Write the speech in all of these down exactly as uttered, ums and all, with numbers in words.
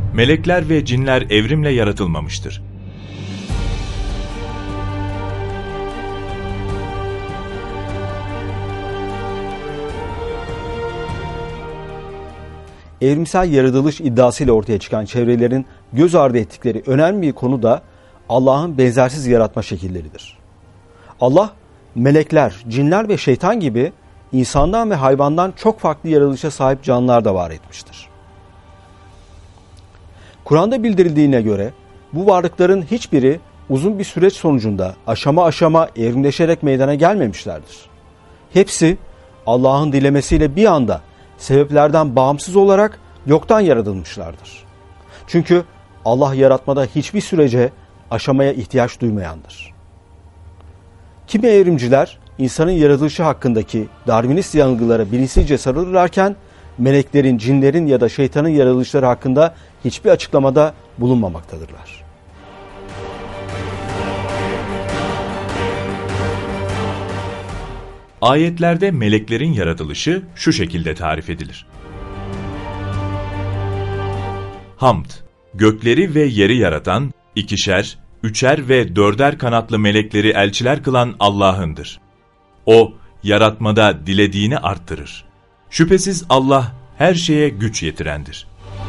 melekler ve cinler evrimle yaratılmamıştır. Evrimsel yaratılış iddiasıyla ortaya çıkan çevrelerin göz ardı ettikleri önemli bir konu da Allah'ın benzersiz yaratma şekilleridir. Allah, melekler, cinler ve şeytan gibi insandan ve hayvandan çok farklı yaratılışa sahip canlılar da var etmiştir. Kur'an'da bildirildiğine göre bu varlıkların hiçbiri uzun bir süreç sonucunda aşama aşama evrimleşerek meydana gelmemişlerdir. Hepsi Allah'ın dilemesiyle bir anda sebeplerden bağımsız olarak yoktan yaratılmışlardır. Çünkü Allah yaratmada hiçbir sürece, aşamaya ihtiyaç duymayandır. Kimi evrimciler insanın yaratılışı hakkındaki Darwinist yanılgılara bilinçsizce sarılırlarken meleklerin, cinlerin ya da şeytanın yaratılışları hakkında hiçbir açıklamada bulunmamaktadırlar. Ayetlerde meleklerin yaratılışı şu şekilde tarif edilir. Hamd, gökleri ve yeri yaratan, ikişer, üçer ve dörder kanatlı melekleri elçiler kılan Allah'ındır. O, yaratmada dilediğini arttırır. Şüphesiz Allah, her şeye güç yetirendir.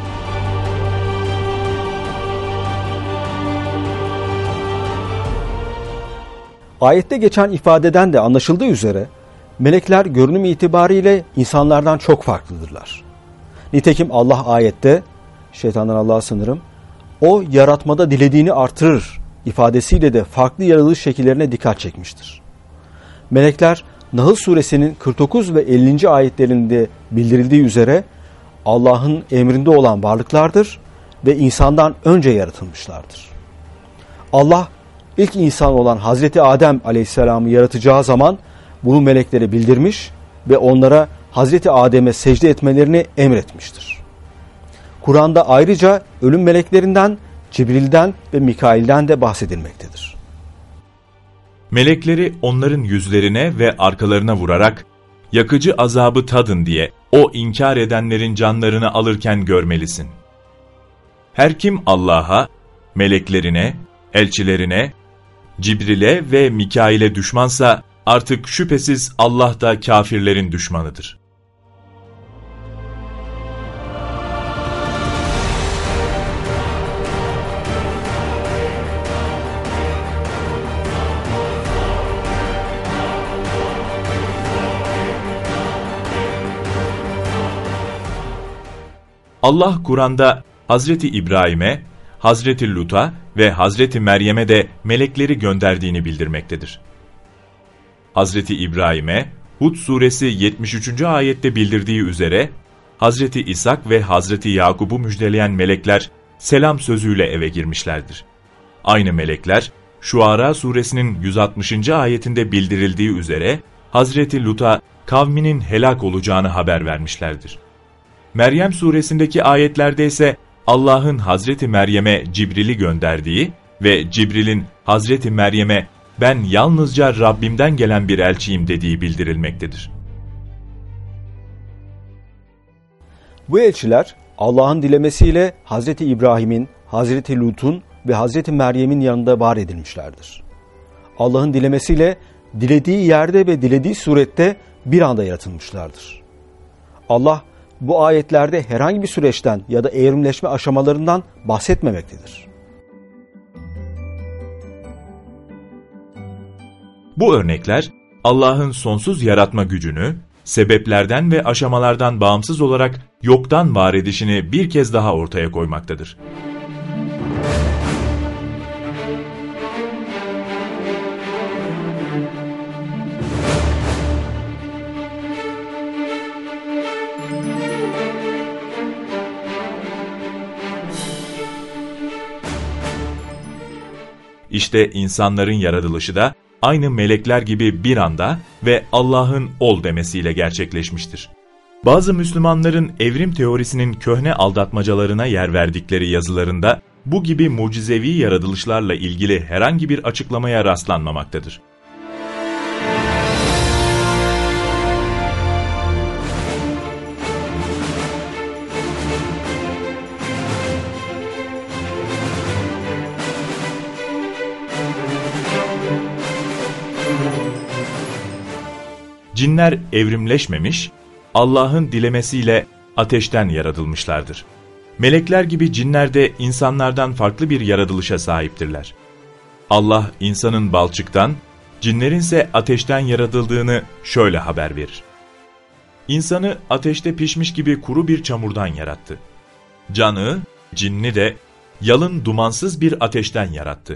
Ayette geçen ifadeden de anlaşıldığı üzere, melekler görünüm itibariyle insanlardan çok farklıdırlar. Nitekim Allah ayette, şeytandan Allah'a sığınırım, o yaratmada dilediğini artırır ifadesiyle de farklı yaratılış şekillerine dikkat çekmiştir. Melekler, Nahl suresinin kırk dokuz ve ellinci ayetlerinde bildirildiği üzere Allah'ın emrinde olan varlıklardır ve insandan önce yaratılmışlardır. Allah, ilk insan olan Hazreti Adem Aleyhisselam'ı yaratacağı zaman bunu meleklere bildirmiş ve onlara Hazreti Adem'e secde etmelerini emretmiştir. Kur'an'da ayrıca ölüm meleklerinden, Cibril'den ve Mikail'den de bahsedilmektedir. Melekleri onların yüzlerine ve arkalarına vurarak, yakıcı azabı tadın diye o inkar edenlerin canlarını alırken görmelisin. Her kim Allah'a, meleklerine, elçilerine, Cibril'e ve Mikail'e düşmansa artık şüphesiz Allah da kafirlerin düşmanıdır. Allah Kur'an'da Hazreti İbrahim'e, Hazreti Lut'a ve Hazreti Meryem'e de melekleri gönderdiğini bildirmektedir. Hazreti İbrahim'e Hud suresi yetmiş üçüncü ayette bildirdiği üzere Hazreti İshak ve Hazreti Yakub'u müjdeleyen melekler selam sözüyle eve girmişlerdir. Aynı melekler Şuara suresinin yüz altmışıncı ayetinde bildirildiği üzere Hazreti Lut'a kavminin helak olacağını haber vermişlerdir. Meryem suresindeki ayetlerde ise Allah'ın Hazreti Meryem'e Cibril'i gönderdiği ve Cibril'in Hazreti Meryem'e ben yalnızca Rabbimden gelen bir elçiyim dediği bildirilmektedir. Bu elçiler Allah'ın dilemesiyle Hazreti İbrahim'in, Hazreti Lut'un ve Hazreti Meryem'in yanında var edilmişlerdir. Allah'ın dilemesiyle dilediği yerde ve dilediği surette bir anda yaratılmışlardır. Allah bu ayetlerde herhangi bir süreçten ya da evrimleşme aşamalarından bahsetmemektedir. Bu örnekler Allah'ın sonsuz yaratma gücünü, sebeplerden ve aşamalardan bağımsız olarak yoktan var edişini bir kez daha ortaya koymaktadır. İşte insanların yaratılışı da aynı melekler gibi bir anda ve Allah'ın ol demesiyle gerçekleşmiştir. Bazı Müslümanların evrim teorisinin köhne aldatmacalarına yer verdikleri yazılarında bu gibi mucizevi yaratılışlarla ilgili herhangi bir açıklamaya rastlanmamaktadır. Cinler evrimleşmemiş, Allah'ın dilemesiyle ateşten yaratılmışlardır. Melekler gibi cinler de insanlardan farklı bir yaratılışa sahiptirler. Allah insanın balçıktan, cinlerin ise ateşten yaratıldığını şöyle haber verir. İnsanı ateşte pişmiş gibi kuru bir çamurdan yarattı. Canı, cinni de yalın dumansız bir ateşten yarattı.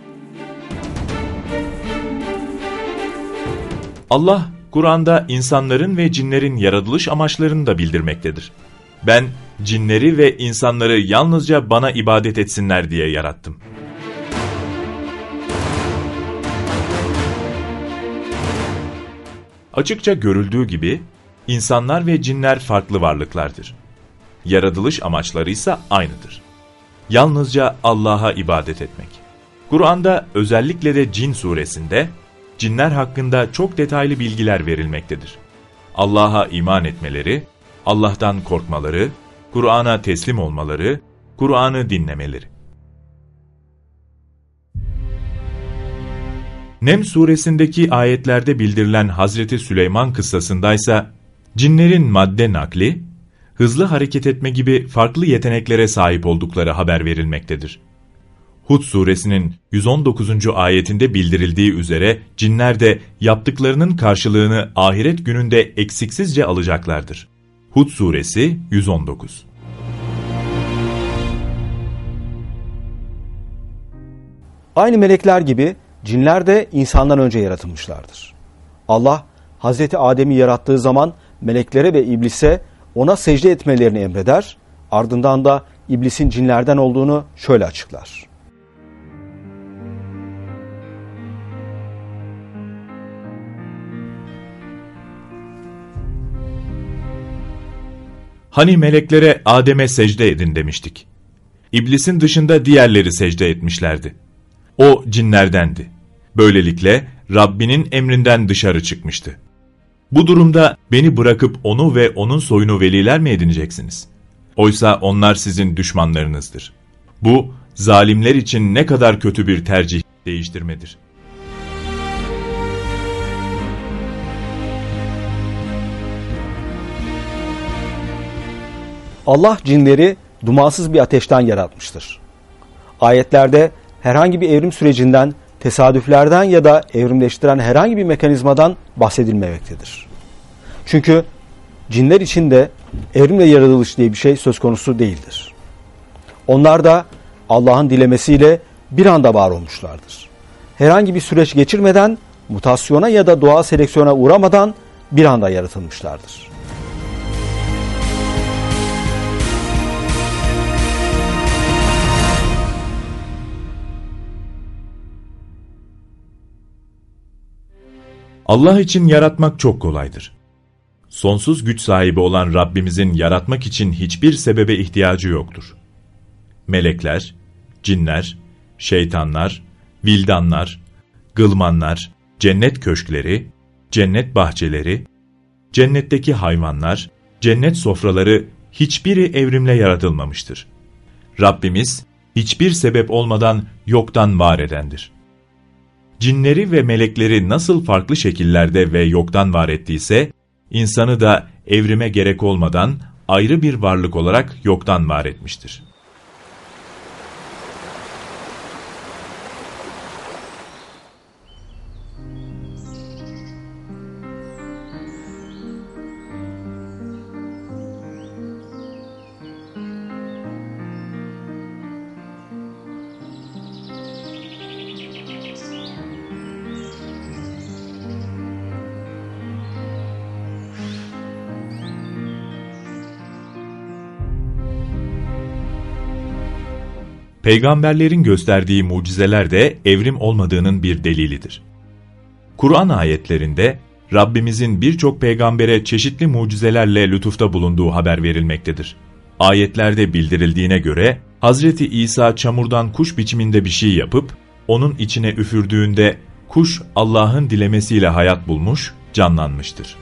Allah, Kur'an'da insanların ve cinlerin yaratılış amaçlarını da bildirmektedir. Ben, cinleri ve insanları yalnızca bana ibadet etsinler diye yarattım. Açıkça görüldüğü gibi, insanlar ve cinler farklı varlıklardır. Yaratılış amaçları ise aynıdır. Yalnızca Allah'a ibadet etmek. Kur'an'da özellikle de Cin suresinde, cinler hakkında çok detaylı bilgiler verilmektedir. Allah'a iman etmeleri, Allah'tan korkmaları, Kur'an'a teslim olmaları, Kur'an'ı dinlemeleri. Nem suresindeki ayetlerde bildirilen Hazreti Süleyman kıssasındaysa, cinlerin madde nakli, hızlı hareket etme gibi farklı yeteneklere sahip oldukları haber verilmektedir. Hud suresinin yüz on dokuzuncu ayetinde bildirildiği üzere cinler de yaptıklarının karşılığını ahiret gününde eksiksizce alacaklardır. Hud suresi yüz on dokuz. Aynı melekler gibi cinler de insandan önce yaratılmışlardır. Allah, Hazreti Adem'i yarattığı zaman meleklere ve iblise ona secde etmelerini emreder, ardından da iblisin cinlerden olduğunu şöyle açıklar. Hani meleklere Adem'e secde edin demiştik. İblisin dışında diğerleri secde etmişlerdi. O cinlerdendi. Böylelikle Rabbinin emrinden dışarı çıkmıştı. Bu durumda beni bırakıp onu ve onun soyunu veliler mi edineceksiniz? Oysa onlar sizin düşmanlarınızdır. Bu, zalimler için ne kadar kötü bir tercih değiştirmedir. Allah cinleri dumansız bir ateşten yaratmıştır. Ayetlerde herhangi bir evrim sürecinden, tesadüflerden ya da evrimleştiren herhangi bir mekanizmadan bahsedilmemektedir. Çünkü cinler için de evrimle yaratılış diye bir şey söz konusu değildir. Onlar da Allah'ın dilemesiyle bir anda var olmuşlardır. Herhangi bir süreç geçirmeden, mutasyona ya da doğal seleksiyona uğramadan bir anda yaratılmışlardır. Allah için yaratmak çok kolaydır. Sonsuz güç sahibi olan Rabbimizin yaratmak için hiçbir sebebe ihtiyacı yoktur. Melekler, cinler, şeytanlar, vildanlar, gılmanlar, cennet köşkleri, cennet bahçeleri, cennetteki hayvanlar, cennet sofraları hiçbiri evrimle yaratılmamıştır. Rabbimiz hiçbir sebep olmadan yoktan var edendir. Cinleri ve melekleri nasıl farklı şekillerde ve yoktan var ettiyse, insanı da evrime gerek olmadan ayrı bir varlık olarak yoktan var etmiştir. Peygamberlerin gösterdiği mucizeler de evrim olmadığının bir delilidir. Kur'an ayetlerinde Rabbimizin birçok peygambere çeşitli mucizelerle lütufta bulunduğu haber verilmektedir. Ayetlerde bildirildiğine göre Hazreti İsa çamurdan kuş biçiminde bir şey yapıp onun içine üfürdüğünde kuş Allah'ın dilemesiyle hayat bulmuş, canlanmıştır.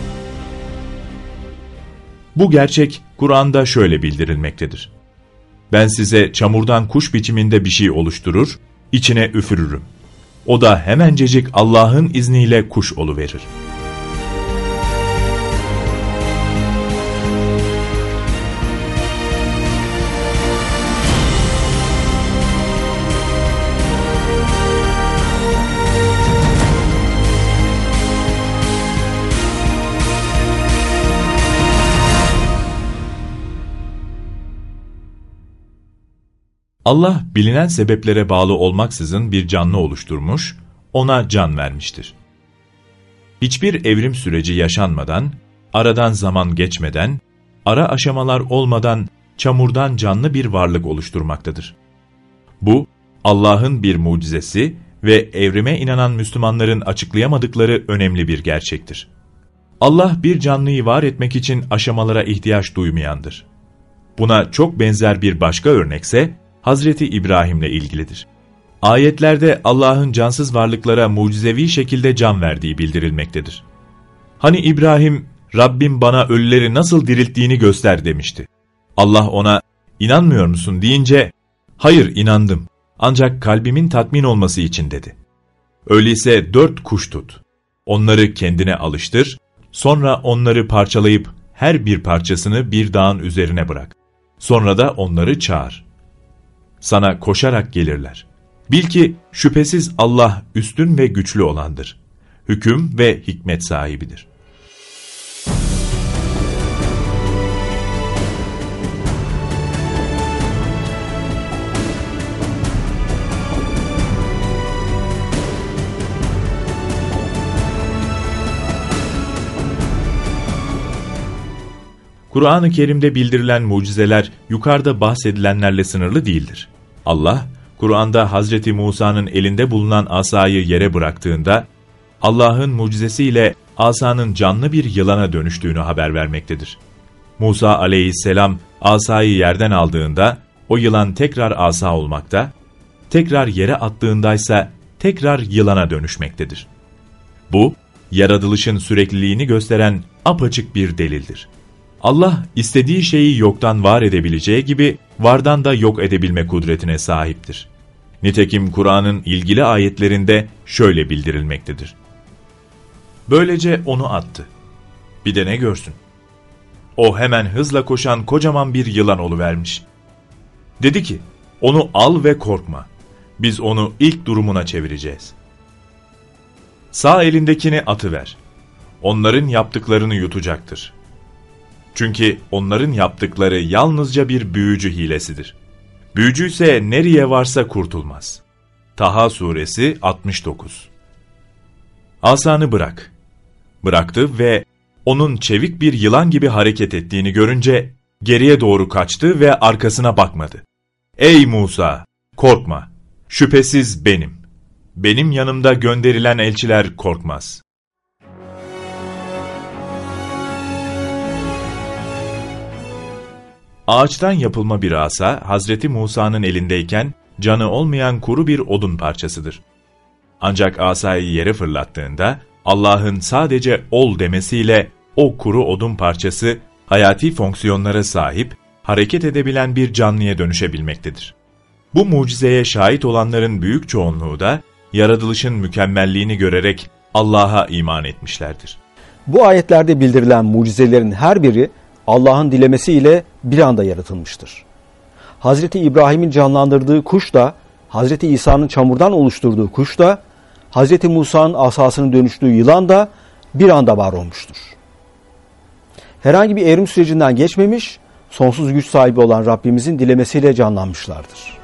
Bu gerçek Kur'an'da şöyle bildirilmektedir. Ben size çamurdan kuş biçiminde bir şey oluşturur, içine üfürürüm. O da hemencecik Allah'ın izniyle kuş oluverir. Allah bilinen sebeplere bağlı olmaksızın bir canlı oluşturmuş, ona can vermiştir. Hiçbir evrim süreci yaşanmadan, aradan zaman geçmeden, ara aşamalar olmadan çamurdan canlı bir varlık oluşturmaktadır. Bu, Allah'ın bir mucizesi ve evrime inanan Müslümanların açıklayamadıkları önemli bir gerçektir. Allah bir canlıyı var etmek için aşamalara ihtiyaç duymayandır. Buna çok benzer bir başka örnekse, Hazreti İbrahim'le ilgilidir. Ayetlerde Allah'ın cansız varlıklara mucizevi şekilde can verdiği bildirilmektedir. Hani İbrahim, Rabbim bana ölüleri nasıl dirilttiğini göster demişti. Allah ona, inanmıyor musun deyince, hayır inandım, ancak kalbimin tatmin olması için dedi. Öyleyse dört kuş tut, onları kendine alıştır, sonra onları parçalayıp her bir parçasını bir dağın üzerine bırak. Sonra da onları çağır. Sana koşarak gelirler. Bil ki şüphesiz Allah üstün ve güçlü olandır. Hüküm ve hikmet sahibidir. Kur'an-ı Kerim'de bildirilen mucizeler yukarıda bahsedilenlerle sınırlı değildir. Allah, Kur'an'da Hazreti Musa'nın elinde bulunan asayı yere bıraktığında, Allah'ın mucizesiyle asanın canlı bir yılana dönüştüğünü haber vermektedir. Musa aleyhisselam asayı yerden aldığında, o yılan tekrar asa olmakta, tekrar yere attığındaysa tekrar yılana dönüşmektedir. Bu, yaratılışın sürekliliğini gösteren apaçık bir delildir. Allah istediği şeyi yoktan var edebileceği gibi vardan da yok edebilme kudretine sahiptir. Nitekim Kur'an'ın ilgili ayetlerinde şöyle bildirilmektedir. Böylece onu attı. Bir de ne görsün? O hemen hızla koşan kocaman bir yılan oluvermiş. Dedi ki, onu al ve korkma. Biz onu ilk durumuna çevireceğiz. Sağ elindekini atıver. Onların yaptıklarını yutacaktır. Çünkü onların yaptıkları yalnızca bir büyücü hilesidir. Büyücü ise nereye varsa kurtulmaz. Taha suresi altmış dokuz. Asanı bırak. Bıraktı ve onun çevik bir yılan gibi hareket ettiğini görünce geriye doğru kaçtı ve arkasına bakmadı. Ey Musa! Korkma! Şüphesiz benim. Benim yanımda gönderilen elçiler korkmaz. Ağaçtan yapılma bir asa, Hazreti Musa'nın elindeyken canı olmayan kuru bir odun parçasıdır. Ancak asayı yere fırlattığında, Allah'ın sadece ol demesiyle o kuru odun parçası, hayati fonksiyonlara sahip, hareket edebilen bir canlıya dönüşebilmektedir. Bu mucizeye şahit olanların büyük çoğunluğu da, yaratılışın mükemmelliğini görerek Allah'a iman etmişlerdir. Bu ayetlerde bildirilen mucizelerin her biri, Allah'ın dilemesiyle bir anda yaratılmıştır. Hazreti İbrahim'in canlandırdığı kuş da, Hazreti İsa'nın çamurdan oluşturduğu kuş da, Hazreti Musa'nın asasının dönüştüğü yılan da bir anda var olmuştur. Herhangi bir evrim sürecinden geçmemiş, sonsuz güç sahibi olan Rabbimizin dilemesiyle canlanmışlardır.